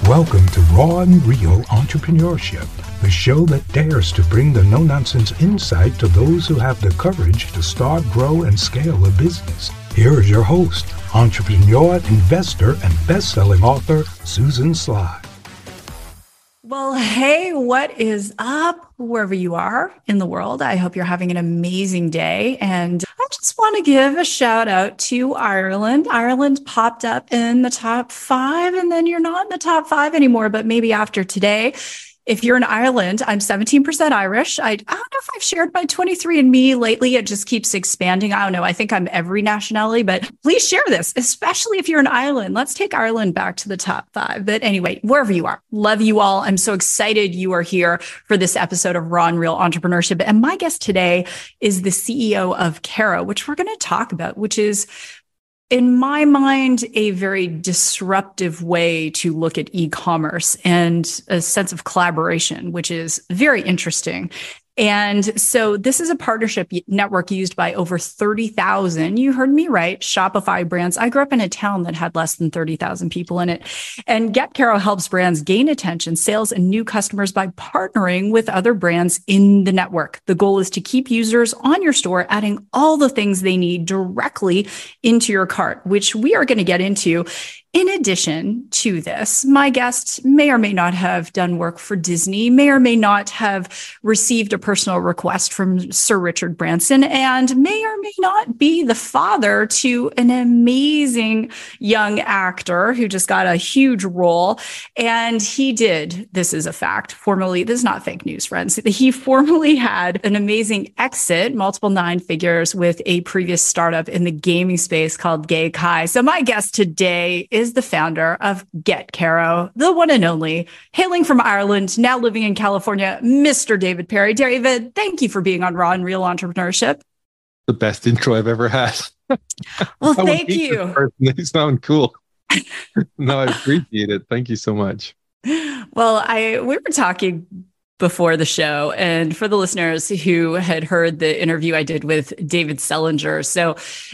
Welcome to Raw and Real Entrepreneurship, the show that dares to bring the no-nonsense insight to those who have the courage to start, grow, and scale a business. Here is your host, entrepreneur, investor, and best-selling author, Susan Sly. Well, hey, what is up, wherever you are in the world? I hope you're having an amazing day. And I just want to give a shout out to Ireland. Ireland popped up in the top 5, and then you're not in the top 5 anymore, but maybe after today. If you're in Ireland, I'm 17% Irish. I don't know if I've shared my 23andMe lately. It just keeps expanding. I don't know. I think I'm every nationality, but please share this, especially if you're in Ireland. Let's take Ireland back to the top 5. But anyway, wherever you are, love you all. I'm so excited you are here for this episode of Raw and Real Entrepreneurship. And my guest today is the CEO of Caro, which we're going to talk about, which is, in my mind, a very disruptive way to look at e-commerce and a sense of collaboration, which is very interesting. And so this is a partnership network used by over 30,000. You heard me right, Shopify brands. I grew up in a town that had less than 30,000 people in it. And Get Caro helps brands gain attention, sales, and new customers by partnering with other brands in the network. The goal is to keep users on your store, adding all the things they need directly into your cart, which we are going to get into. In addition to this, my guest may or may not have done work for Disney, may or may not have received a personal request from Sir Richard Branson, and may or may not be the father to an amazing young actor who just got a huge role. And he did, this is a fact, formerly, this is not fake news, friends. He formerly had an amazing exit, multiple 9 figures, with a previous startup in the gaming space called Gaikai. So my guest today is the founder of Get Caro, the one and only, hailing from Ireland, now living in California, Mr. David Perry. David, thank you for being on Raw and Real Entrepreneurship. The best intro I've ever had. Well, thank you. They sound cool. No, I appreciate it. Thank you so much. Well, we were talking before the show, and for the listeners who had heard the interview I did with David Sellinger. So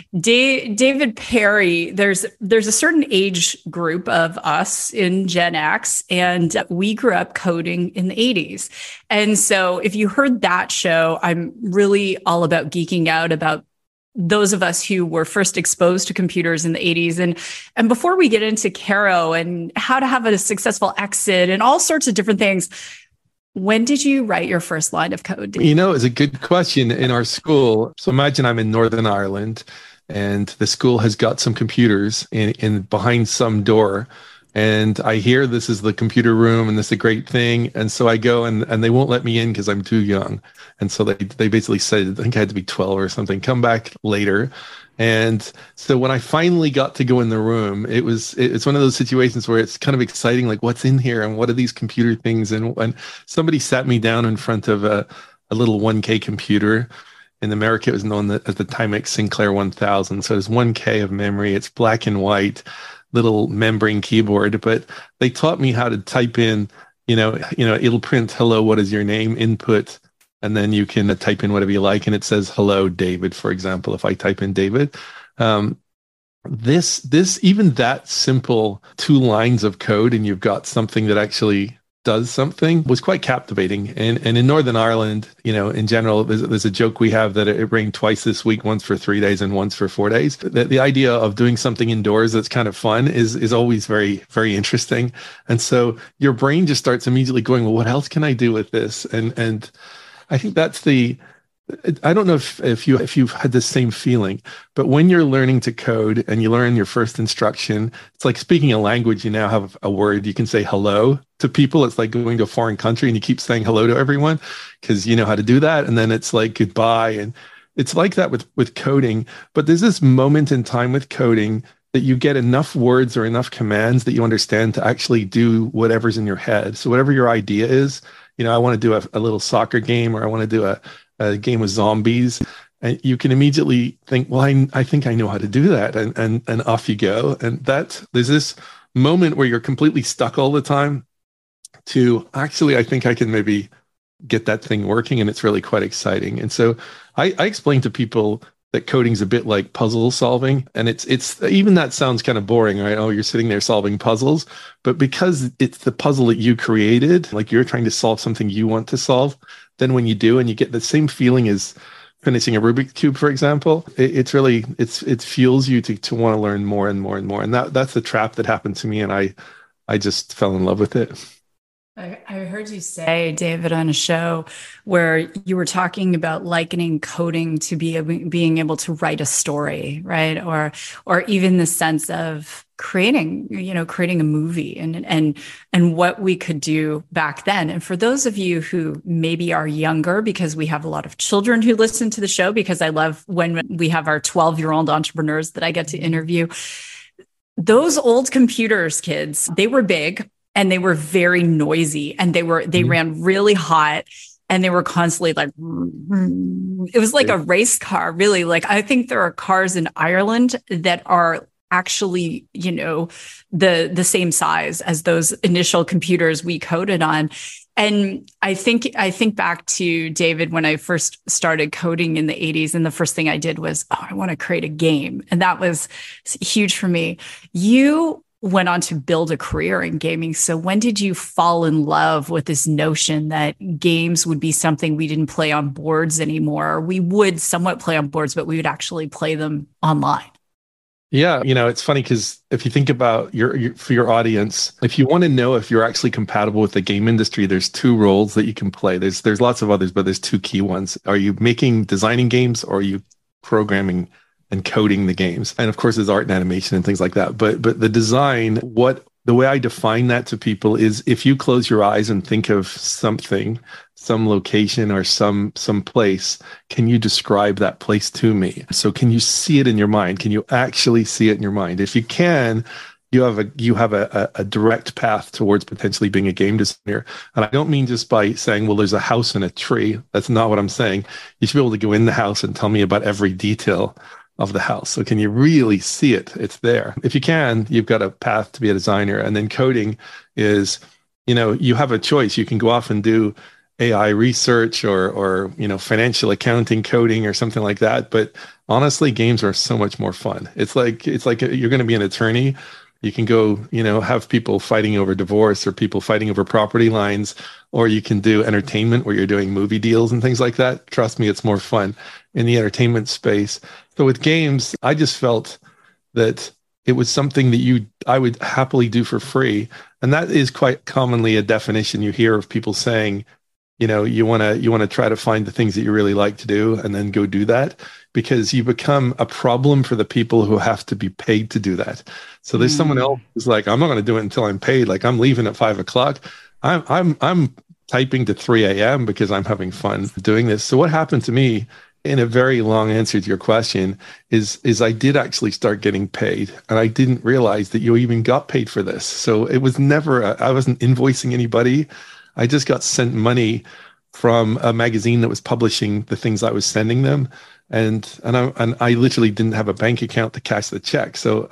David Perry, there's a certain age group of us in Gen X, and we grew up coding in the 80s. And so if you heard that show, I'm really all about geeking out about those of us who were first exposed to computers in the 80s. And before we get into Caro and how to have a successful exit and all sorts of different things, when did you write your first line of code? You know, it's a good question. In our school, so imagine I'm in Northern Ireland and the school has got some computers in behind some door. And I hear this is the computer room and this is a great thing. And so I go and they won't let me in because I'm too young. And so they basically said, I think I had to be 12 or something, come back later. And so when I finally got to go in the room, it's one of those situations where it's kind of exciting, like what's in here and what are these computer things? And somebody sat me down in front of a little 1K computer. In America, it was known at the Timex Sinclair 1000. So it's 1K of memory. It's black and white, little membrane keyboard. But they taught me how to type in, it'll print, hello, what is your name, input. And then you can type in whatever you like. And it says, hello, David, for example, if I type in David. Even that simple 2 lines of code and you've got something that actually does something was quite captivating. And in Northern Ireland, in general, there's a joke we have that it rained twice this week, once for 3 days and once for 4 days. The idea of doing something indoors that's kind of fun is always very, very interesting. And so your brain just starts immediately going, well, what else can I do with this? And I think that's I don't know if you've had the same feeling, but when you're learning to code and you learn your first instruction, it's like speaking a language. You now have a word, you can say hello to people. It's like going to a foreign country and you keep saying hello to everyone because you know how to do that. And then it's like goodbye. And it's like that with coding, but there's this moment in time with coding that you get enough words or enough commands that you understand to actually do whatever's in your head. So whatever your idea is, I want to do a little soccer game, or I want to do a game with zombies. And you can immediately think, well, I think I know how to do that. And off you go. And there's this moment where you're completely stuck all the time to actually, I think I can maybe get that thing working. And it's really quite exciting. And so I explain to people that coding's a bit like puzzle solving. And it's even that sounds kind of boring, right? Oh, you're sitting there solving puzzles. But because it's the puzzle that you created, like you're trying to solve something you want to solve, then when you do and you get the same feeling as finishing a Rubik's Cube, for example, it fuels you to want to learn more and more and more. And that's the trap that happened to me. And I just fell in love with it. I heard you say, David, on a show where you were talking about likening coding to being able to write a story, right? Or even the sense of creating a movie and what we could do back then. And for those of you who maybe are younger, because we have a lot of children who listen to the show, because I love when we have our 12-year-old entrepreneurs that I get to interview. Those old computers, kids, they were big. And they were very noisy, and they ran really hot, and they were constantly like, it was like a race car, really. Like, I think there are cars in Ireland that are actually, the same size as those initial computers we coded on. And I think back to David, when I first started coding in the 80s, and the first thing I did was, I want to create a game. And that was huge for me. You went on to build a career in gaming. So when did you fall in love with this notion that games would be something we didn't play on boards anymore? We would somewhat play on boards, but we would actually play them online. Yeah, it's funny because if you think about for your audience, if you want to know if you're actually compatible with the game industry, there's two roles that you can play. There's lots of others, but there's two key ones. Are you designing games, or are you programming and coding the games? And of course, there's art and animation and things like that. But the design, the way I define that to people is, if you close your eyes and think of something, some location or some place, can you describe that place to me? So can you see it in your mind? Can you actually see it in your mind? If you can, you have a direct path towards potentially being a game designer. And I don't mean just by saying, well, there's a house and a tree. That's not what I'm saying. You should be able to go in the house and tell me about every detail of the house. So can you really see it? It's there. If you can, you've got a path to be a designer. And then coding is, you have a choice. You can go off and do AI research or financial accounting coding or something like that. But honestly, games are so much more fun. It's like you're going to be an attorney. You can go, have people fighting over divorce or people fighting over property lines, or you can do entertainment where you're doing movie deals and things like that. Trust me, it's more fun in the entertainment space. So with games, I just felt that it was something that I would happily do for free. And that is quite commonly a definition you hear of people saying, you want to try to find the things that you really like to do and then go do that, because you become a problem for the people who have to be paid to do that. So there's someone else who's like, I'm not going to do it until I'm paid. Like, I'm leaving at 5 o'clock. I'm typing to 3 a.m. because I'm having fun doing this. So what happened to me, in a very long answer to your question, is I did actually start getting paid, and I didn't realize that you even got paid for this. So it was never, I wasn't invoicing anybody. I just got sent money from a magazine that was publishing the things I was sending them. And I literally didn't have a bank account to cash the check. So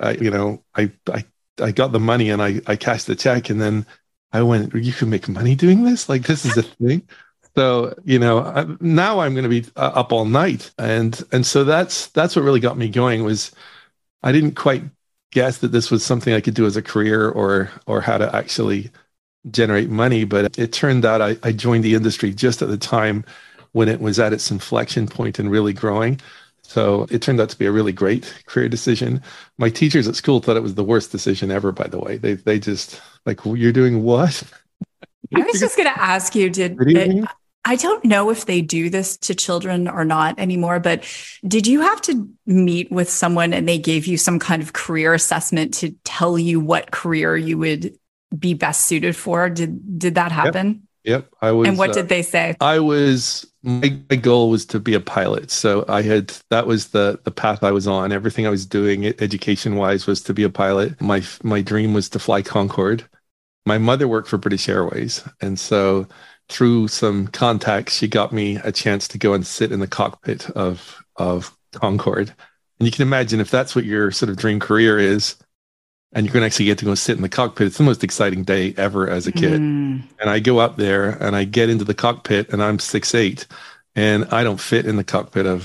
I got the money and I cashed the check, and then I went, you can make money doing this? Like, this is a thing. So, now I'm going to be up all night. And so that's what really got me going. Was I didn't quite guess that this was something I could do as a career or how to actually generate money. But it turned out I joined the industry just at the time when it was at its inflection point and really growing. So it turned out to be a really great career decision. My teachers at school thought it was the worst decision ever, by the way. They just like, well, you're doing what? I was just going to ask you, I don't know if they do this to children or not anymore, but did you have to meet with someone and they gave you some kind of career assessment to tell you what career you would be best suited for? Did that happen? Yep. I was. And what did they say? My goal was to be a pilot. So that was the path I was on. Everything I was doing education wise was to be a pilot. My dream was to fly Concorde. My mother worked for British Airways. And so through some contacts, she got me a chance to go and sit in the cockpit of Concorde. And you can imagine, if that's what your sort of dream career is, and you're going to actually get to go sit in the cockpit, it's the most exciting day ever as a kid. And I go up there and I get into the cockpit, and I'm 6'8", and I don't fit in the cockpit of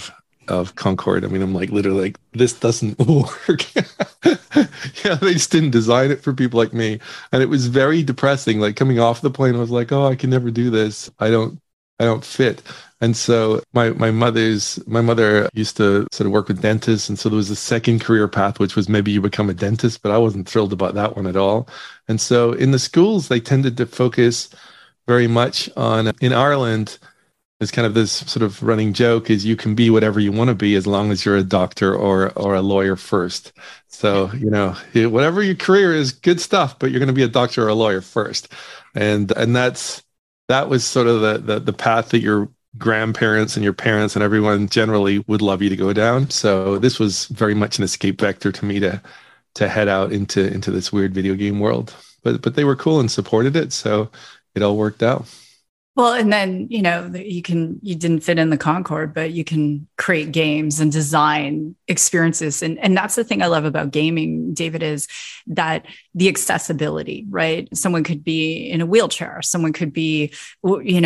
of Concord. I mean, I'm like literally like, this doesn't work. Yeah, they just didn't design it for people like me. And it was very depressing. Like coming off the plane, I was like, oh, I can never do this. I don't fit. And so my mother used to sort of work with dentists. And so there was a second career path, which was maybe you become a dentist, but I wasn't thrilled about that one at all. And so in the schools, they tended to focus very much on, in Ireland, there's kind of this sort of running joke is you can be whatever you want to be as long as you're a doctor or a lawyer first. So, whatever your career is, good stuff, but you're going to be a doctor or a lawyer first. And that was sort of the path that your grandparents and your parents and everyone generally would love you to go down. So this was very much an escape vector to me to head out into this weird video game world. But they were cool and supported it, so it all worked out. Well, and then, you didn't fit in the Concord, but you can create games and design experiences. And that's the thing I love about gaming, David, is that the accessibility, right? Someone could be in a wheelchair. Someone could be, in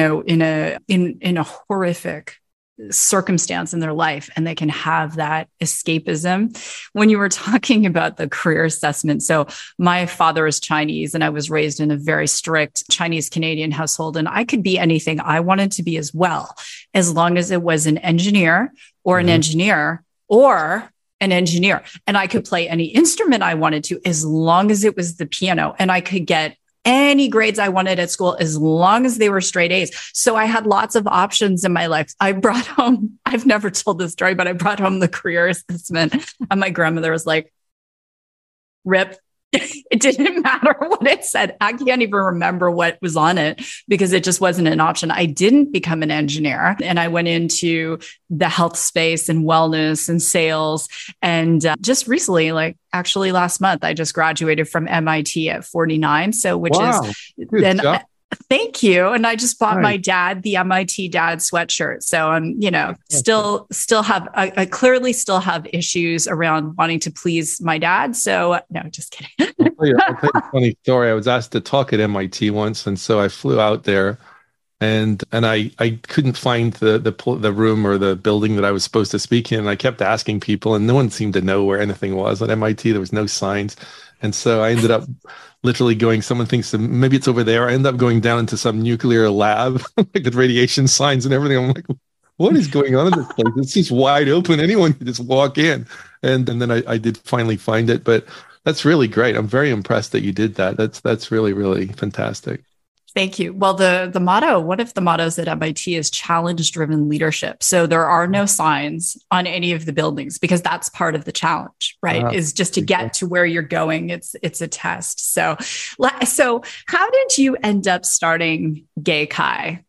a horrific circumstance in their life, and they can have that escapism. When you were talking about the career assessment, so my father is Chinese and I was raised in a very strict Chinese Canadian household, and I could be anything I wanted to be as well, as long as it was an engineer or an engineer or an engineer. And I could play any instrument I wanted to, as long as it was the piano, and I could get any grades I wanted at school, as long as they were straight A's. So I had lots of options in my life. I brought home, I've never told this story, but I brought home the career assessment, and my grandmother was like, rip. It didn't matter what it said. I can't even remember what was on it because it just wasn't an option. I didn't become an engineer, and I went into the health space and wellness and sales. And just recently, like actually last month, I just graduated from MIT at 49. So, which is then. Thank you. And I just bought my dad the MIT dad sweatshirt. So I'm, I clearly still have issues around wanting to please my dad. So no, just kidding. I'll tell you a funny story. I was asked to talk at MIT once. And so I flew out there and I couldn't find the room or the building that I was supposed to speak in. And I kept asking people and no one seemed to know where anything was at MIT. There was no signs. And so I ended up literally going, someone thinks maybe it's over there. I ended up going down into some nuclear lab, like with radiation signs and everything. I'm like, what is going on in this place? It's just wide open. Anyone can just walk in. And then I did finally find it. But that's really great. I'm very impressed that you did that. That's really, really fantastic. Thank you. Well, the motto, one of the mottos at MIT is challenge-driven leadership. So there are no signs on any of the buildings because that's part of the challenge, right? Is just to get to where you're going. It's a test. So how did you end up starting Gaikai?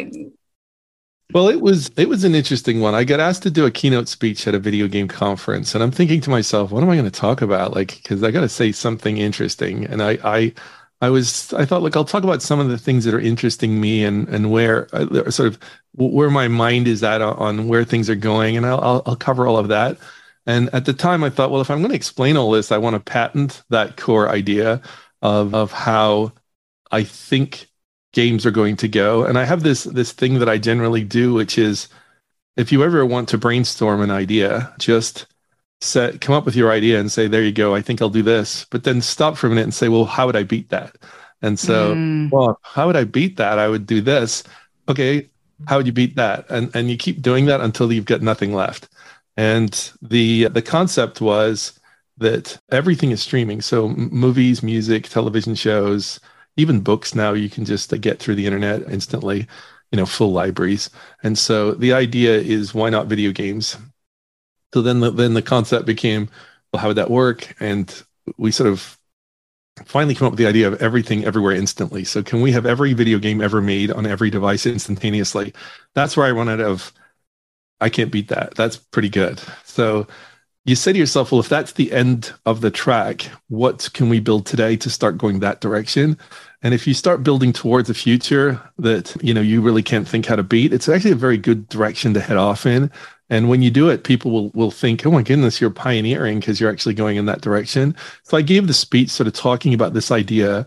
Well, it was an interesting one. I got asked to do a keynote speech at a video game conference, and I'm thinking to myself, what am I going to talk about? Because I got to say something interesting. And I thought, look, I'll talk about some of the things that are interesting me and where where my mind is at on where things are going. And I'll cover all of that. And at the time I thought, well, if I'm going to explain all this, I want to patent that core idea of how I think games are going to go. And I have this thing that I generally do, which is if you ever want to brainstorm an idea, just come up with your idea and say, there you go, I think I'll do this. But then stop for a minute and say, well, how would I beat that? And so, well, how would I beat that? I would do this. Okay, how would you beat that? And you keep doing that until you've got nothing left. And the concept was that everything is streaming. So movies, music, television shows, even books now, you can just get through the internet instantly, full libraries. And so the idea is, why not video games? So then the concept became, well, how would that work? And we sort of finally came up with the idea of everything everywhere instantly. So can we have every video game ever made on every device instantaneously? That's where I run out of, I can't beat that. That's pretty good. So you say to yourself, well, if that's the end of the track, what can we build today to start going that direction? And if you start building towards a future that, you really can't think how to beat, it's actually a very good direction to head off in. And when you do it, people will think, oh my goodness, you're pioneering because you're actually going in that direction. So I gave the speech sort of talking about this idea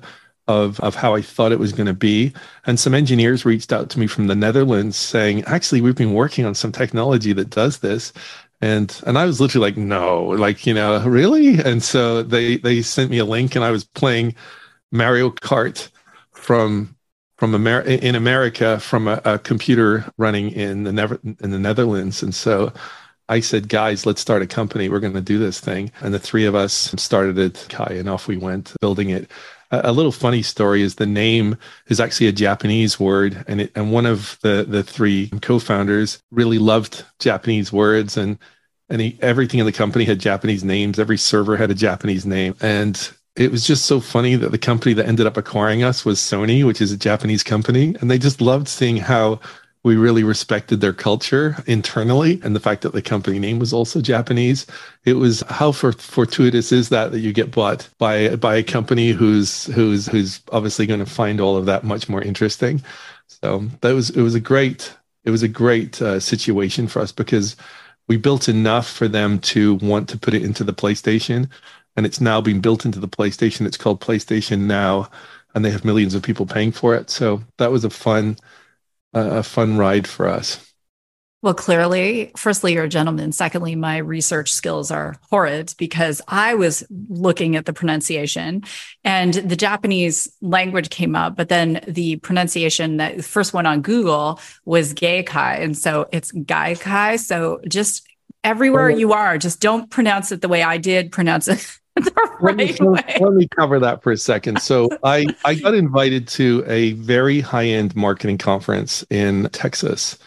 of how I thought it was going to be. And some engineers reached out to me from the Netherlands saying, actually, we've been working on some technology that does this. And I was literally like, no, like, really? And so they sent me a link, and I was playing Mario Kart from in America from a computer running in the Netherlands. And so I said, guys, let's start a company. We're going to do this thing. And the three of us started it, Kai, and off we went building it. A little funny story is the name is actually a Japanese word. And one of the three co-founders really loved Japanese words. And everything in the company had Japanese names. Every server had a Japanese name. And it was just so funny that the company that ended up acquiring us was Sony, which is a Japanese company. And they just loved seeing how we really respected their culture internally, and the fact that the company name was also Japanese. It was how fortuitous is that you get bought by a company who's obviously going to find all of that much more interesting. So it was a great situation for us, because we built enough for them to want to put it into the PlayStation, and it's now being built into the PlayStation. It's called PlayStation Now, and they have millions of people paying for it. So that was a fun ride for us. Well, clearly, firstly, you're a gentleman. Secondly, my research skills are horrid, because I was looking at the pronunciation and the Japanese language came up, but then the pronunciation that the first one on Google was Gaikai. And so it's Gaikai. So just everywhere you are, just don't pronounce it the way I did pronounce it. Let me cover that for a second. So I got invited to a very high-end marketing conference in Texas.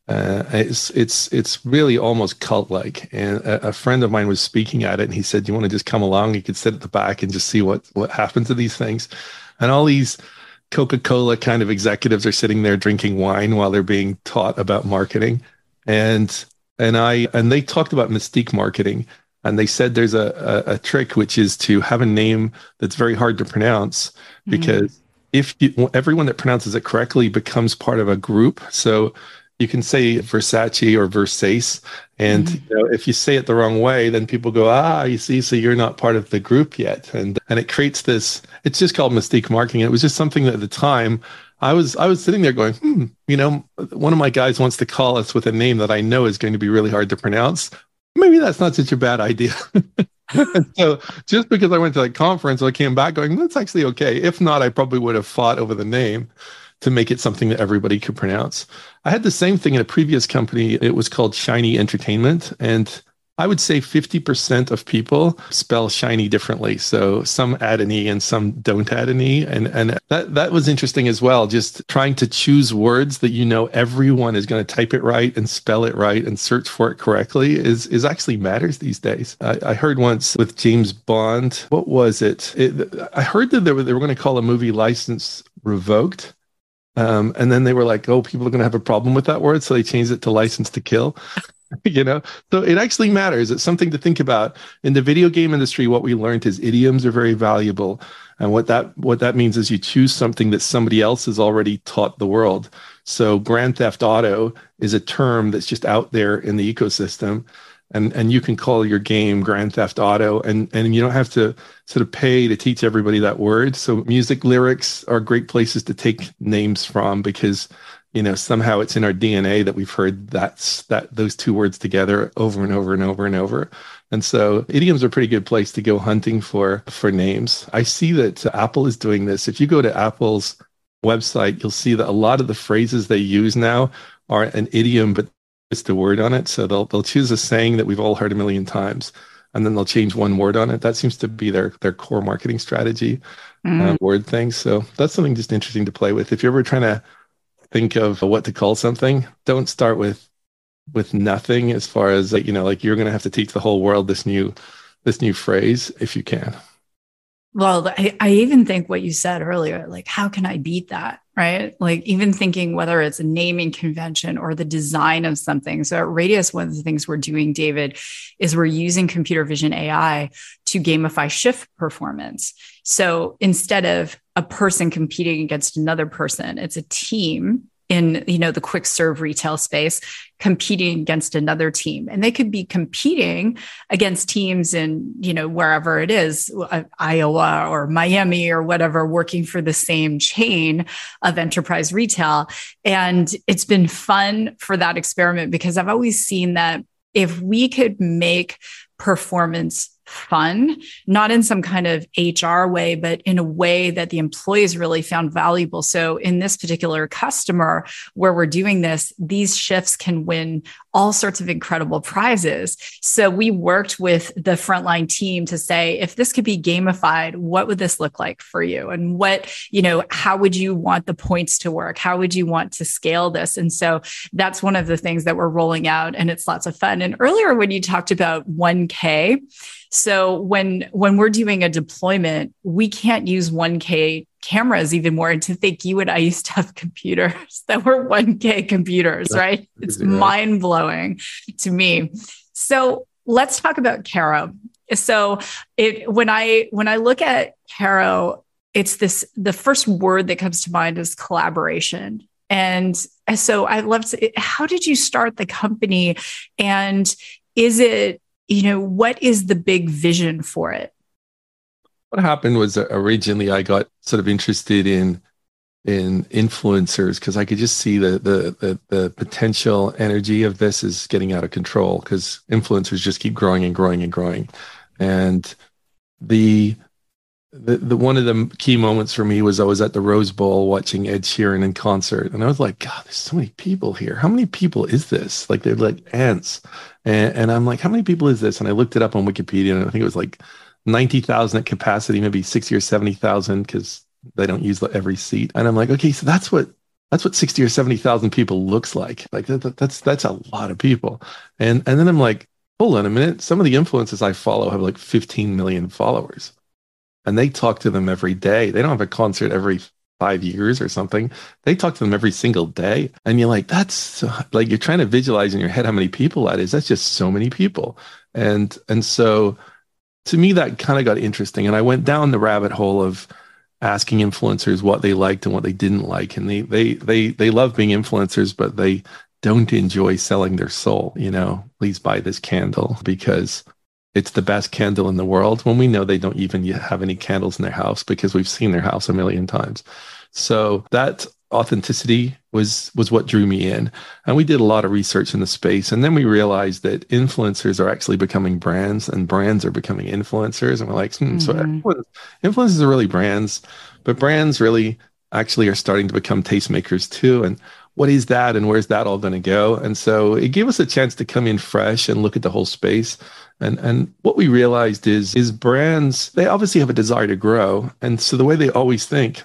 It's really almost cult-like. And a friend of mine was speaking at it, and he said, "Do you want to just come along? You could sit at the back and just see what happens to these things." And all these Coca-Cola kind of executives are sitting there drinking wine while they're being taught about marketing. And they talked about mystique marketing. And they said there's a trick, which is to have a name that's very hard to pronounce, because everyone that pronounces it correctly becomes part of a group. So you can say Versace or Versace, and if you say it the wrong way, then people go, you see, so you're not part of the group yet. And it creates this, it's just called mystique marketing. It was just something that at the time I was sitting there going, one of my guys wants to call us with a name that I know is going to be really hard to pronounce. Maybe that's not such a bad idea. And so just because I went to that conference, I came back going, that's actually okay. If not, I probably would have fought over the name to make it something that everybody could pronounce. I had the same thing in a previous company. It was called Shiny Entertainment. And I would say 50% of people spell shiny differently. So some add an E and some don't add an E. And that was interesting as well. Just trying to choose words that everyone is going to type it right and spell it right and search for it correctly is actually matters these days. I heard once with James Bond, what was it? I heard that they were going to call a movie license revoked. And then they were like, people are going to have a problem with that word. So they changed it to license to kill. So it actually matters. It's something to think about. In the video game industry, what we learned is idioms are very valuable. And what that means is you choose something that somebody else has already taught the world. So Grand Theft Auto is a term that's just out there in the ecosystem. And you can call your game Grand Theft Auto, and you don't have to sort of pay to teach everybody that word. So music lyrics are great places to take names from, because somehow it's in our DNA that we've heard those two words together over and over and over and over. And so idioms are a pretty good place to go hunting for names. I see that Apple is doing this. If you go to Apple's website, you'll see that a lot of the phrases they use now are an idiom, but it's the word on it. So they'll choose a saying that we've all heard a million times, and then they'll change one word on it. That seems to be their core marketing strategy, word thing. So that's something just interesting to play with. If you're ever trying to think of what to call something, don't start with nothing, as far as you're going to have to teach the whole world this new phrase if you can. Well, I even think what you said earlier, like, how can I beat that? Right? Like, even thinking whether it's a naming convention or the design of something. So at Radius, one of the things we're doing, David, is we're using computer vision AI to gamify shift performance. So instead of a person competing against another person, it's a team in, the quick serve retail space, competing against another team. And they could be competing against teams in, wherever it is, Iowa or Miami or whatever, working for the same chain of enterprise retail. And it's been fun for that experiment, because I've always seen that if we could make performance fun, not in some kind of HR way, but in a way that the employees really found valuable. So in this particular customer where we're doing this, these shifts can win all sorts of incredible prizes. So we worked with the frontline team to say, if this could be gamified, what would this look like for you? And how would you want the points to work? How would you want to scale this? And so that's one of the things that we're rolling out, and it's lots of fun. And earlier when you talked about 1K, so when we're doing a deployment, we can't use 1K cameras even more. And to think you and I used to have computers that were 1K computers, right? It's mind blowing to me. So let's talk about Caro. So when I look at Caro, it's the first word that comes to mind is collaboration. And so I'd love to, how did you start the company? And is it, what is the big vision for it? What happened was originally I got sort of interested in influencers, because I could just see the potential energy of this is getting out of control, because influencers just keep growing and growing and growing. And the one of the key moments for me was I was at the Rose Bowl watching Ed Sheeran in concert, and I was like, God, there's so many people here. How many people is this? Like, they're like ants. And I'm like, how many people is this? And I looked it up on Wikipedia, and I think it was like 90,000 at capacity, maybe 60 or 70,000, because they don't use every seat. And I'm like, okay, so that's what 60 or 70,000 people looks like. Like that's a lot of people. And then I'm like, hold on a minute. Some of the influencers I follow have like 15 million followers, and they talk to them every day. They don't have a concert every 5 years or something. They talk to them every single day. And you're like, that's like, you're trying to visualize in your head how many people that is. That's just so many people. And so to me, that kind of got interesting. And I went down the rabbit hole of asking influencers what they liked and what they didn't like. And they love being influencers, but they don't enjoy selling their soul. Please buy this candle because it's the best candle in the world, when we know they don't even have any candles in their house, because we've seen their house a million times. So that authenticity was what drew me in. And we did a lot of research in the space. And then we realized that influencers are actually becoming brands, and brands are becoming influencers. And we're like, so influencers are really brands, but brands really actually are starting to become tastemakers too. And what is that? And where's that all going to go? And so it gave us a chance to come in fresh and look at the whole space. And what we realized is brands, they obviously have a desire to grow. And so the way they always think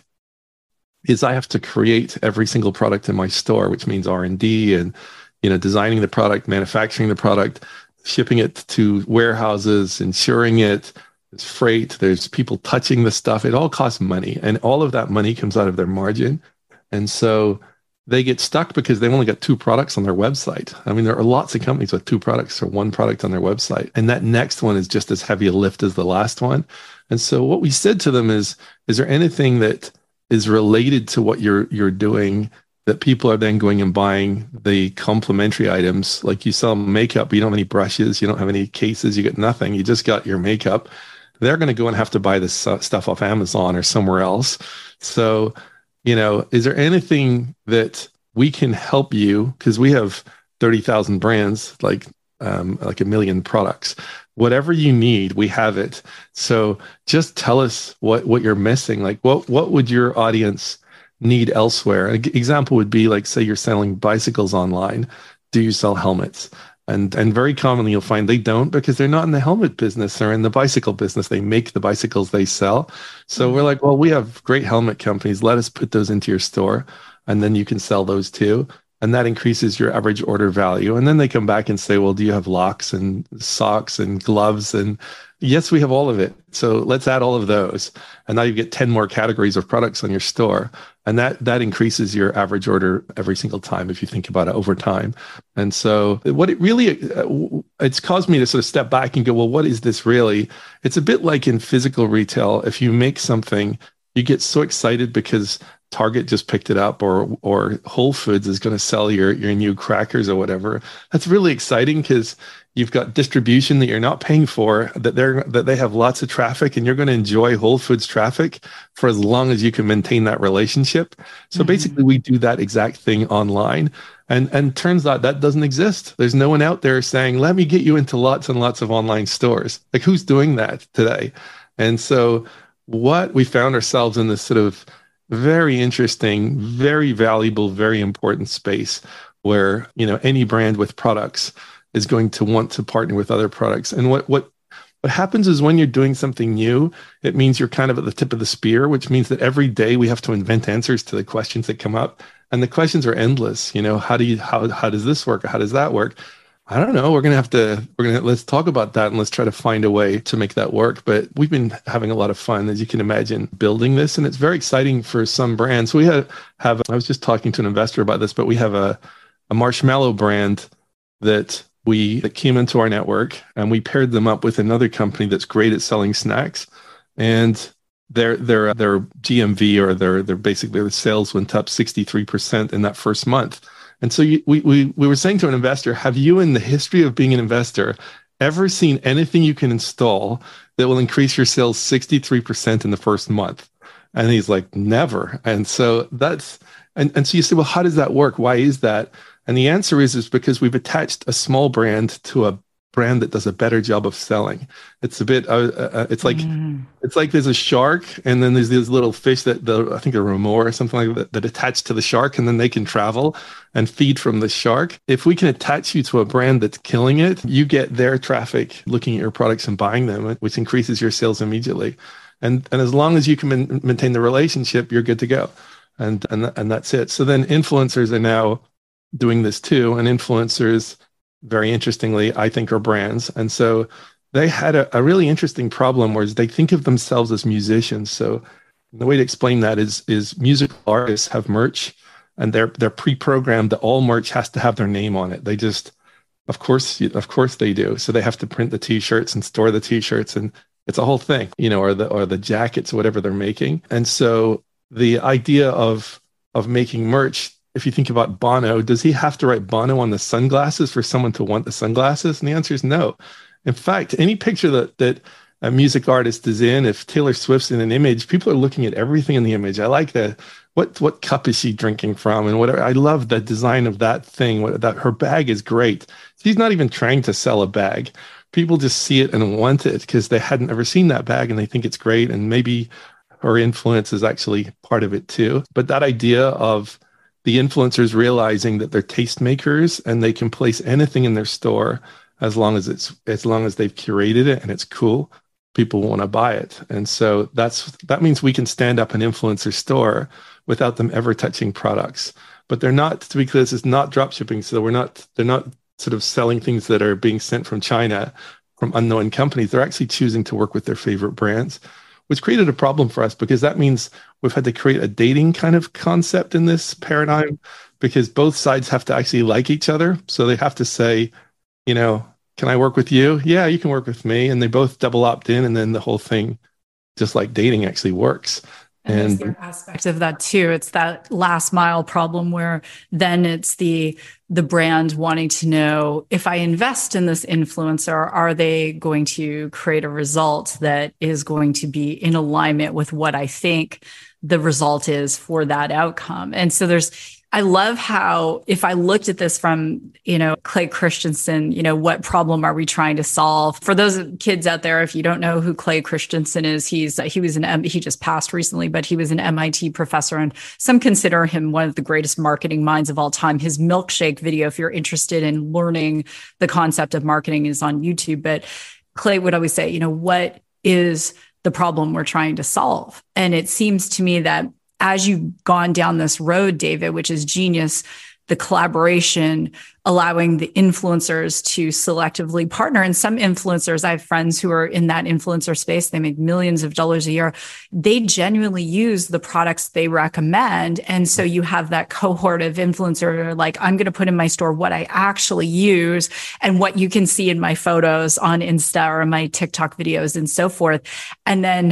is, I have to create every single product in my store, which means R&D and, designing the product, manufacturing the product, shipping it to warehouses, insuring it. There's freight, there's people touching the stuff. It all costs money, and all of that money comes out of their margin. And so they get stuck because they've only got 2 products on their website. I mean, there are lots of companies with 2 products or 1 product on their website. And that next one is just as heavy a lift as the last one. And so what we said to them is there anything that is related to what you're doing that people are then going and buying the complementary items? Like, you sell makeup, but you don't have any brushes, you don't have any cases, you got nothing, you just got your makeup. They're going to go and have to buy this stuff off Amazon or somewhere else. So, is there anything that we can help you? Because we have 30,000 brands, like 1 million products. Whatever you need, we have it. So just tell us what you're missing. Like, what would your audience need elsewhere? An example would be, like, say you're selling bicycles online. Do you sell helmets? And very commonly you'll find they don't, because they're not in the helmet business. They're in the bicycle business. They make the bicycles they sell. So we're like, well, we have great helmet companies. Let us put those into your store, and then you can sell those too. And that increases your average order value. And then they come back and say, well, do you have locks and socks and gloves? And yes, we have all of it. So let's add all of those. And now you get 10 more categories of products on your store. And that increases your average order every single time, if you think about it over time. And so what it really, it's caused me to sort of step back and go, well, what is this really? It's a bit like in physical retail. If you make something you get so excited because Target just picked it up, or Whole Foods is going to sell your new crackers or whatever. That's really exciting because you've got distribution that you're not paying for, that they have lots of traffic, and you're going to enjoy Whole Foods traffic for as long as you can maintain that relationship. So basically, we do that exact thing online. And turns out that doesn't exist. There's no one out there saying, let me get you into lots and lots of online stores. Like, who's doing that today? And so what we found ourselves in this sort of very interesting, very valuable, very important space where, any brand with products is going to want to partner with other products. And what happens is when you're doing something new, it means you're kind of at the tip of the spear, which means that every day we have to invent answers to the questions that come up. And the questions are endless. How does this work? How does that work? I don't know. Let's talk about that and let's try to find a way to make that work. But we've been having a lot of fun, as you can imagine, building this. And it's very exciting for some brands. We I was just talking to an investor about this, but we have a marshmallow brand that came into our network, and we paired them up with another company that's great at selling snacks. And their GMV, or their sales went up 63% in that first month. And so we were saying to an investor, have you, in the history of being an investor, ever seen anything you can install that will increase your sales 63% in the first month? And he's like, never. And so and so you say, well, how does that work? Why is that? And the answer is because we've attached a small brand to a brand that does a better job of selling. It's a bit, it's like there's a shark, and then there's these little fish I think a remora or something like that attach to the shark, and then they can travel and feed from the shark. If we can attach you to a brand that's killing it, you get their traffic looking at your products and buying them, which increases your sales immediately. And as long as you can maintain the relationship, you're good to go. And that's it. So then influencers are now doing this too, and influencers, very interestingly, I think, are brands. And so they had a really interesting problem where they think of themselves as musicians. So the way to explain that is musical artists have merch, and they're pre-programmed that all merch has to have their name on it. They just, of course they do. So they have to print the T-shirts and store the T-shirts, and it's a whole thing, or the jackets, whatever they're making. And so the idea of making merch, if you think about Bono, does he have to write Bono on the sunglasses for someone to want the sunglasses? And the answer is no. In fact, any picture that a music artist is in, if Taylor Swift's in an image, people are looking at everything in the image. I like what cup is she drinking from, and whatever. I love the design of that thing. That her bag is great. She's not even trying to sell a bag. People just see it and want it because they hadn't ever seen that bag and they think it's great. And maybe her influence is actually part of it too. But that idea of the influencers realizing that they're tastemakers and they can place anything in their store as long as they've curated it and it's cool, people want to buy it. And so that means we can stand up an influencer store without them ever touching products. But they're not, to be clear, this is not drop shipping. So they're not sort of selling things that are being sent from China from unknown companies. They're actually choosing to work with their favorite brands, which created a problem for us because that means we've had to create a dating kind of concept in this paradigm, because both sides have to actually like each other. So they have to say, can I work with you? Yeah, you can work with me. And they both double opt in, and then the whole thing, just like dating, actually works. And there's the aspect of that too. It's that last mile problem where then it's the brand wanting to know, if I invest in this influencer, are they going to create a result that is going to be in alignment with what I think the result is for that outcome? And so I love how, if I looked at this from, Clay Christensen, what problem are we trying to solve? For those kids out there, if you don't know who Clay Christensen is, he just passed recently, but he was an MIT professor, and some consider him one of the greatest marketing minds of all time. His milkshake video, if you're interested in learning the concept of marketing, is on YouTube. But Clay would always say, what is the problem we're trying to solve? And it seems to me that as you've gone down this road, David, which is genius, the collaboration, allowing the influencers to selectively partner. And some influencers, I have friends who are in that influencer space, they make millions of dollars a year. They genuinely use the products they recommend. And so you have that cohort of influencer, like, I'm going to put in my store what I actually use and what you can see in my photos on Insta or my TikTok videos and so forth. And then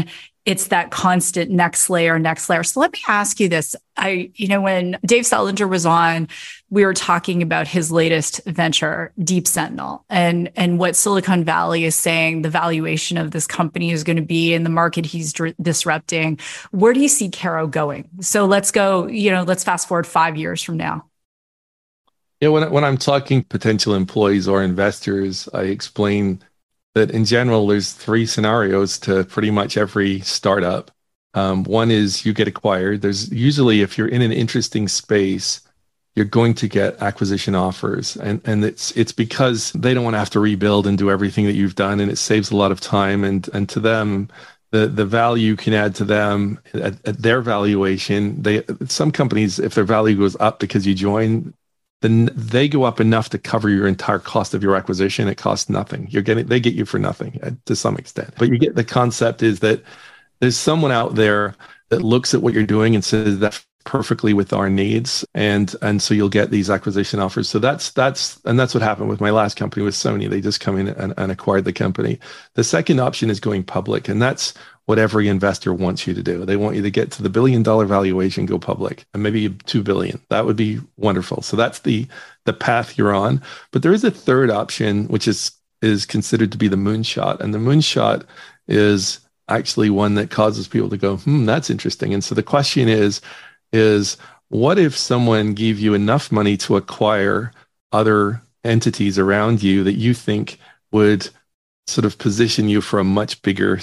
it's that constant next layer. So let me ask you this. When Dave Selinger was on, we were talking about his latest venture, Deep Sentinel, and what Silicon Valley is saying the valuation of this company is going to be in the market he's disrupting. Where do you see Caro going? So let's fast forward 5 years from now. Yeah, when I'm talking potential employees or investors, I explain that in general, there's 3 scenarios to pretty much every startup. One is you get acquired. There's usually, if you're in an interesting space, you're going to get acquisition offers. And it's because they don't want to have to rebuild and do everything that you've done. And it saves a lot of time. And to them, the value you can add to them at their valuation, some companies, if their value goes up because you join, then they go up enough to cover your entire cost of your acquisition. It costs nothing. They get you for nothing to some extent. But you get the concept is that there's someone out there that looks at what you're doing and says that's perfectly with our needs, and so you'll get these acquisition offers. So that's what happened with my last company with Sony. They just come in and acquired the company. The second option is going public, and that's what every investor wants you to do. They want you to get to the $1 billion valuation, go public, and maybe $2 billion. That would be wonderful. So that's the path you're on. But there is a third option, which is considered to be the moonshot. And the moonshot is actually one that causes people to go, that's interesting. And so the question is what if someone gave you enough money to acquire other entities around you that you think would sort of position you for a much bigger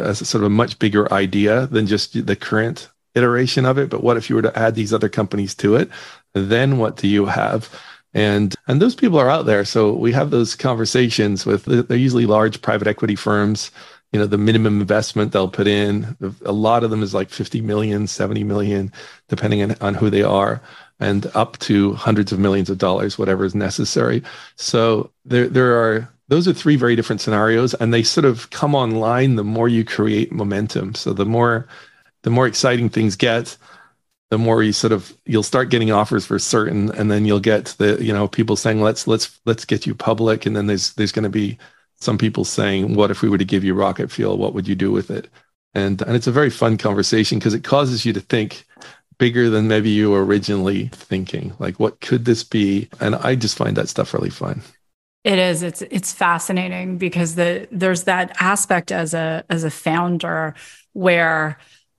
idea than just the current iteration of it? But what if you were to add these other companies to it? Then what do you have? And those people are out there. So we have those conversations they're usually large private equity firms. The minimum investment they'll put in, a lot of them is like 50 million, 70 million, depending on who they are, and up to hundreds of millions of dollars, whatever is necessary. So those are 3 very different scenarios, and they sort of come online the more you create momentum. So the more exciting things get, the more you'll start getting offers for certain, and then you'll get people saying, let's get you public. And then there's going to be some people saying, what if we were to give you rocket fuel? What would you do with it? And it's a very fun conversation because it causes you to think bigger than maybe you were originally thinking. Like, what could this be? And I just find that stuff really fun. It is. It's fascinating because there's that aspect as a founder where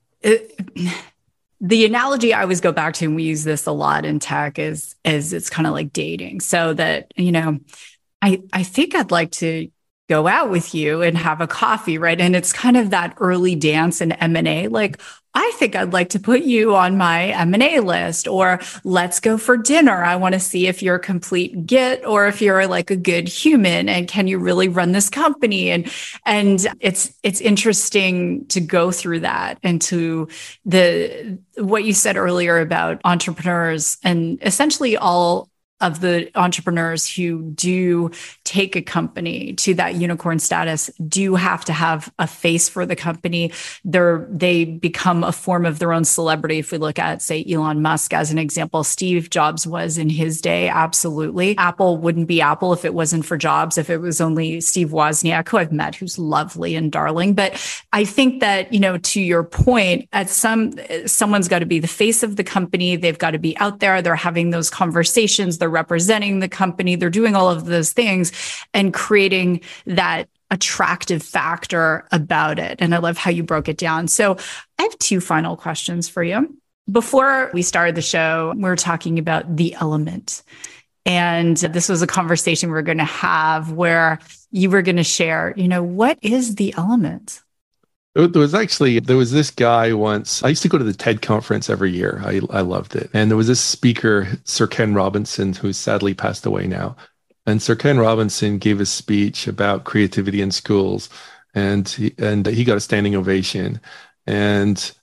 the analogy I always go back to, and we use this a lot in tech, is it's kind of like dating. So that, I think I'd like to go out with you and have a coffee, right? And it's kind of that early dance in M&A. Like, I think I'd like to put you on my M&A list, or let's go for dinner. I want to see if you're a complete git or if you're like a good human, and can you really run this company? And it's interesting to go through that, and to what you said earlier about entrepreneurs, and essentially all of the entrepreneurs who do take a company to that unicorn status do have to have a face for the company. They become a form of their own celebrity. If we look at, say, Elon Musk as an example, Steve Jobs was in his day, absolutely. Apple wouldn't be Apple if it wasn't for Jobs, if it was only Steve Wozniak, who I've met, who's lovely and darling. But I think that, to your point, someone's got to be the face of the company. They've got to be out there. They're having those conversations. They're representing the company. They're doing all of those things and creating that attractive factor about it. And I love how you broke it down. So I have 2 final questions for you. Before we started the show, we were talking about the element. And this was a conversation we were going to have where you were going to share, what is the element? There was this guy once. I used to go to the TED conference every year. I loved it. And there was this speaker, Sir Ken Robinson, who sadly passed away now. And Sir Ken Robinson gave a speech about creativity in schools, and he got a standing ovation. And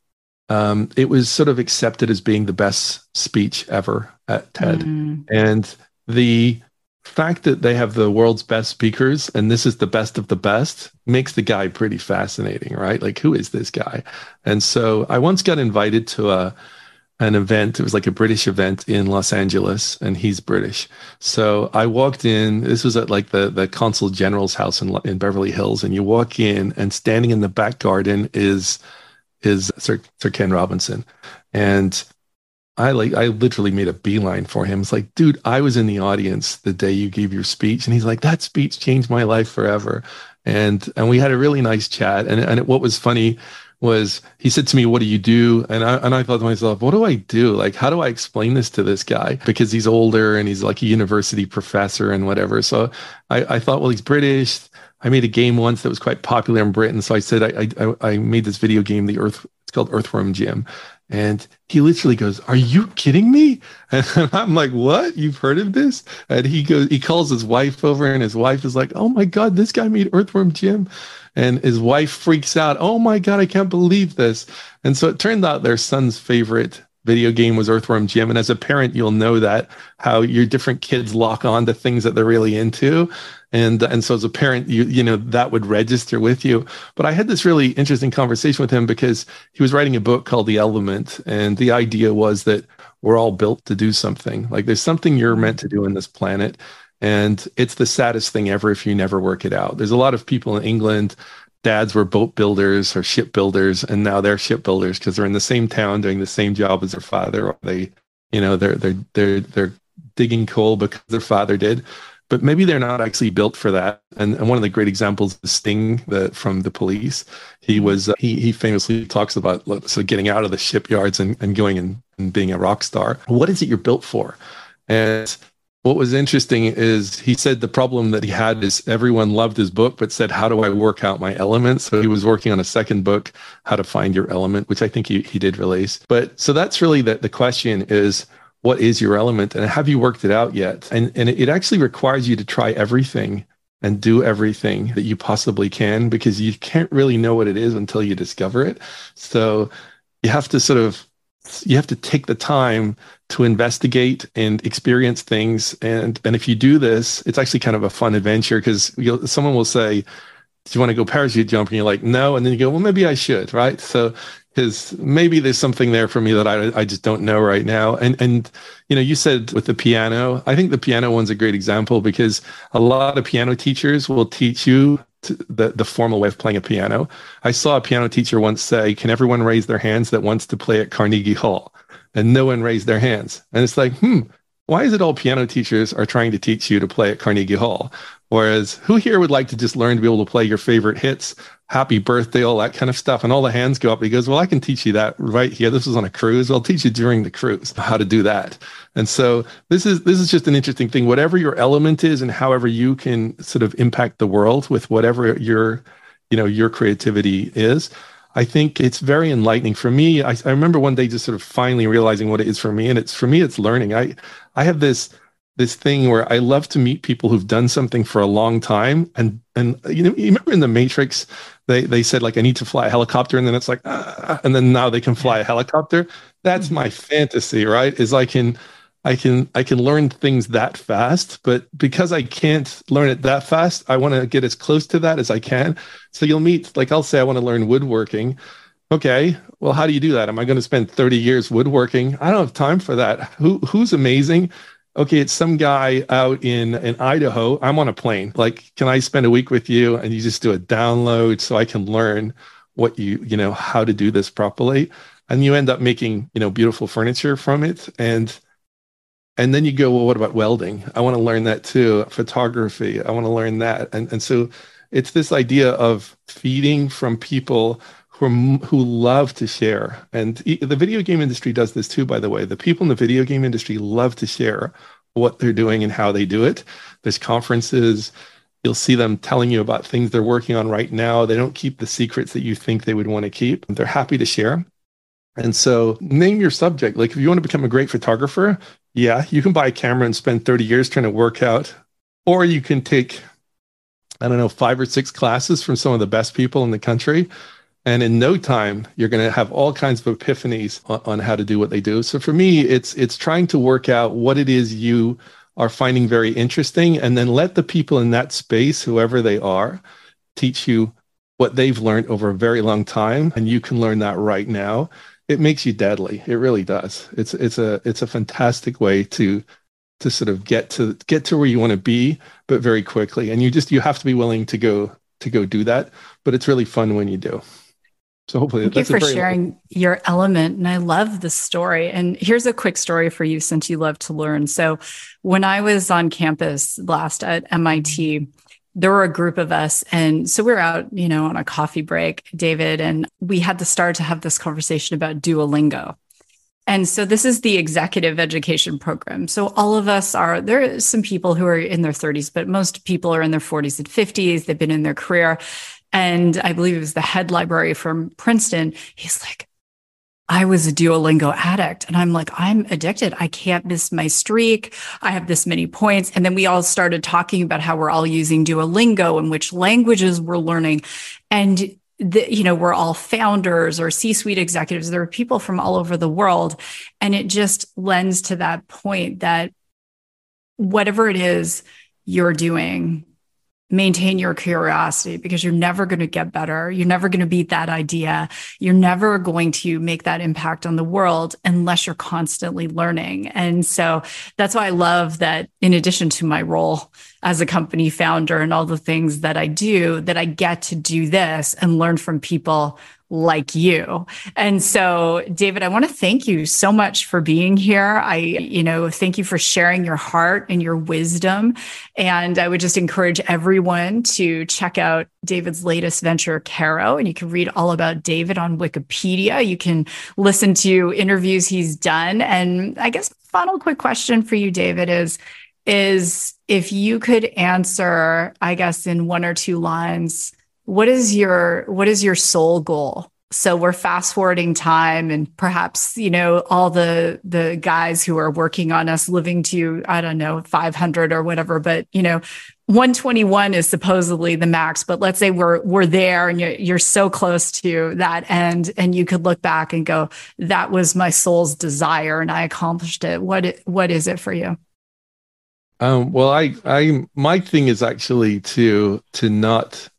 it was sort of accepted as being the best speech ever at TED. And the fact that they have the world's best speakers and this is the best of the best makes the guy pretty fascinating, right? Like, who is this guy? And so I once got invited to an event. It was like a British event in Los Angeles, and he's British. So I walked in. This was at like the Consul General's house in Beverly Hills. And you walk in, and standing in the back garden is is Sir Ken Robinson. And I literally made a beeline for him. It's like, dude, I was in the audience the day you gave your speech. And he's like, that speech changed my life forever. And we had a really nice chat. And what was funny was he said to me, what do you do? And I thought to myself, what do I do? Like, how do I explain this to this guy? Because he's older and he's like a university professor and whatever. So I thought, well, he's British. I made a game once that was quite popular in Britain. So I said, I made this video game, it's called Earthworm Jim. And he literally goes, are you kidding me? And I'm like, what? You've heard of this? And he calls his wife over, and his wife is like, oh my God, this guy made Earthworm Jim. And his wife freaks out. Oh my God, I can't believe this. And so it turned out their son's favorite video game was Earthworm Jim. And as a parent, you'll know that, how your different kids lock on to things that they're really into. And so as a parent, you know, that would register with you. But I had this really interesting conversation with him because he was writing a book called The Element. And the idea was that we're all built to do something. Like there's something you're meant to do in this planet. And it's the saddest thing ever if you never work it out. There's a lot of people in England, dads were boat builders or ship builders, and now they're ship builders because they're in the same town doing the same job as their father, or they're digging coal because their father did. But maybe they're not actually built for that. And one of the great examples is Sting from The Police. He famously talks about getting out of the shipyards and going and being a rock star. What is it you're built for? And what was interesting is he said the problem that he had is everyone loved his book, but said, how do I work out my elements? So he was working on a second book, How to Find Your Element, which I think he did release. But so that's really the question is, what is your element? And have you worked it out yet? And it actually requires you to try everything and do everything that you possibly can, because you can't really know what it is until you discover it. So you have to take the time to investigate and experience things. And if you do this, it's actually kind of a fun adventure, because someone will say, do you want to go parachute jumping? You're like, no. And then you go, well, maybe I should, right? So because maybe there's something there for me that I just don't know right now. And you know, you said with the piano, I think the piano one's a great example, because a lot of piano teachers will teach you the formal way of playing a piano. I saw a piano teacher once say, can everyone raise their hands that wants to play at Carnegie Hall? And no one raised their hands. And it's like, why is it all piano teachers are trying to teach you to play at Carnegie Hall? Whereas who here would like to just learn to be able to play your favorite hits, happy birthday, all that kind of stuff? And all the hands go up. He goes, well, I can teach you that right here. This was on a cruise. I'll teach you during the cruise how to do that. And so this is just an interesting thing. Whatever your element is and however you can sort of impact the world with whatever your creativity is, I think it's very enlightening. For me, I remember one day just sort of finally realizing what it is for me. And it's learning. I have this thing where I love to meet people who've done something for a long time. And you remember in The Matrix, they said, like, I need to fly a helicopter. And then it's like, and then now they can fly a helicopter. That's my fantasy, right? Is I can learn things that fast, but because I can't learn it that fast, I want to get as close to that as I can. So you'll meet, like, I'll say I want to learn woodworking. Okay, well, how do you do that? Am I going to spend 30 years woodworking? I don't have time for that. Who's amazing? Okay, it's some guy out in Idaho. I'm on a plane. Like, can I spend a week with you and you just do a download so I can learn what how to do this properly? And you end up making, beautiful furniture from it. And then you go, well, what about welding? I want to learn that too. Photography, I want to learn that. And so it's this idea of feeding from people who love to share. And the video game industry does this too, by the way. The people in the video game industry love to share what they're doing and how they do it. There's conferences. You'll see them telling you about things they're working on right now. They don't keep the secrets that you think they would want to keep. They're happy to share. And so name your subject. Like, if you want to become a great photographer, yeah, you can buy a camera and spend 30 years trying to work out. Or you can take, 5 or 6 classes from some of the best people in the country. And in no time, you're going to have all kinds of epiphanies on how to do what they do. So for me, it's trying to work out what it is you are finding very interesting, and then let the people in that space, whoever they are, teach you what they've learned over a very long time. And you can learn that right now. It makes you deadly. It really does. It's a fantastic way to sort of get to where you want to be, but very quickly. And you have to be willing to go do that. But it's really fun when you do. So hopefully Thank you for sharing your element. And I love the story. And here's a quick story for you since you love to learn. So when I was on campus last at MIT, there were a group of us. And so we were out, on a coffee break, David, and we had to start to have this conversation about Duolingo. And so this is the executive education program. So all of us there are some people who are in their 30s, but most people are in their 40s and 50s. They've been in their career. And I believe it was the head librarian from Princeton. He's like, I was a Duolingo addict. And I'm like, I'm addicted. I can't miss my streak. I have this many points. And then we all started talking about how we're all using Duolingo and which languages we're learning. And we're all founders or C-suite executives. There are people from all over the world. And it just lends to that point that whatever it is you're doing, maintain your curiosity, because you're never going to get better. You're never going to beat that idea. You're never going to make that impact on the world unless you're constantly learning. And so that's why I love that in addition to my role as a company founder and all the things that I do, that I get to do this and learn from people like you. And so, David, I want to thank you so much for being here. Thank you for sharing your heart and your wisdom. And I would just encourage everyone to check out David's latest venture, Caro, and you can read all about David on Wikipedia. You can listen to interviews he's done. And I guess final quick question for you, David, is if you could answer, I guess, in one or two lines, what is your soul goal? So we're fast forwarding time and perhaps, all the guys who are working on us living to, 500 or whatever, but, 121 is supposedly the max, but let's say we're there and you're so close to that end and you could look back and go, that was my soul's desire and I accomplished it. What is it for you? Well, my thing is actually to not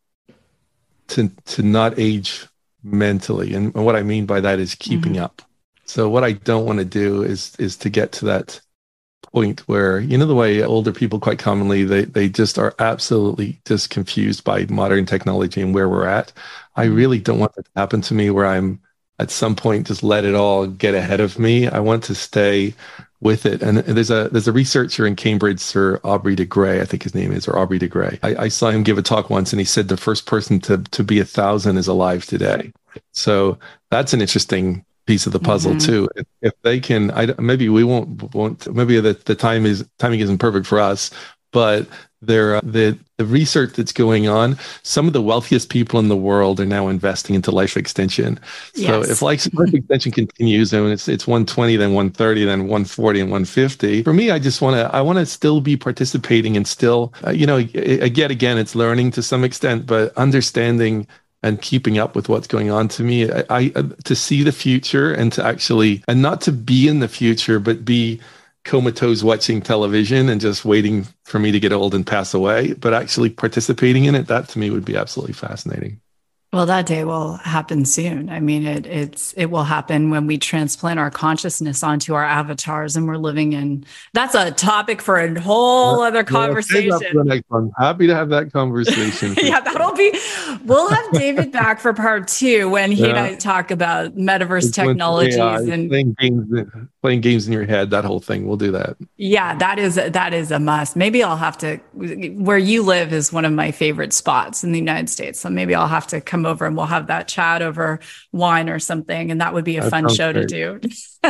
age mentally. And what I mean by that is keeping up. So what I don't want to do is to get to that point where, the way older people quite commonly, they just are absolutely just confused by modern technology and where we're at. I really don't want that to happen to me where I'm at some point just let it all get ahead of me. I want to stay with it. And there's a researcher in Cambridge, Sir Aubrey de Grey, I think his name is, or Aubrey de Grey. I saw him give a talk once and he said the first person to be 1,000 is alive today. So that's an interesting piece of the puzzle too. If they can, maybe we won't, maybe the timing isn't perfect for us, but the research that's going on, some of the wealthiest people in the world are now investing into life extension. So if life extension continues and it's 120, then 130, then 140 and 150, for me, I want to still be participating and still, again, it's learning to some extent, but understanding and keeping up with what's going on. To me, I to see the future and to actually, and not to be in the future, but be comatose watching television and just waiting for me to get old and pass away, but actually participating in it, that to me would be absolutely fascinating. Well, that day will happen soon. I mean, it will happen when we transplant our consciousness onto our avatars and we're living in. That's a topic for a whole other conversation. I'm happy to have that conversation. Yeah, we'll have David back for part 2 when he and I talk about metaverse technologies and playing games in your head, that whole thing. We'll do that. Yeah, that is a must. Maybe I'll have to, where you live is one of my favorite spots in the United States. So maybe I'll have to come over and we'll have that chat over wine or something. And that would be a fun show to do.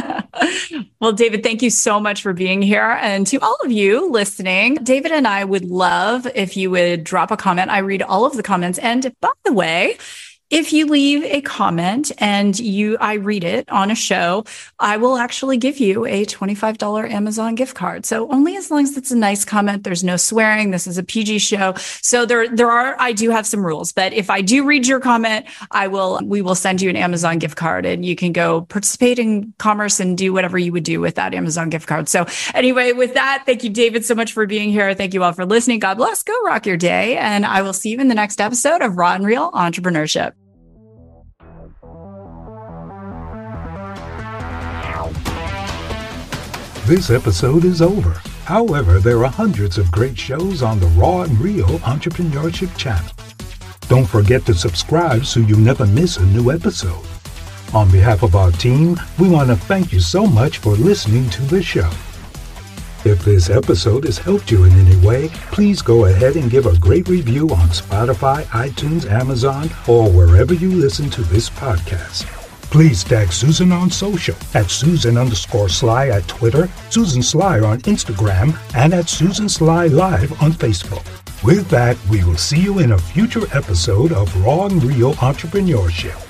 Well, David, thank you so much for being here. And to all of you listening, David and I would love if you would drop a comment. I read all of the comments. And by the way, if you leave a comment and I read it on a show, I will actually give you a $25 Amazon gift card. So only as long as it's a nice comment, there's no swearing. This is a PG show. So I do have some rules, but if I do read your comment, we will send you an Amazon gift card and you can go participate in commerce and do whatever you would do with that Amazon gift card. So anyway, with that, thank you, David, so much for being here. Thank you all for listening. God bless. Go rock your day. And I will see you in the next episode of Raw and Real Entrepreneurship. This episode is over. However, there are hundreds of great shows on the Raw and Real Entrepreneurship channel. Don't forget to subscribe so you never miss a new episode. On behalf of our team, we want to thank you so much for listening to the show. If this episode has helped you in any way, please go ahead and give a great review on Spotify, iTunes, Amazon, or wherever you listen to this podcast. Please tag Susan on social at Susan_Sly at Twitter, Susan Sly on Instagram, and at Susan Sly Live on Facebook. With that, we will see you in a future episode of Raw and Real Entrepreneurship.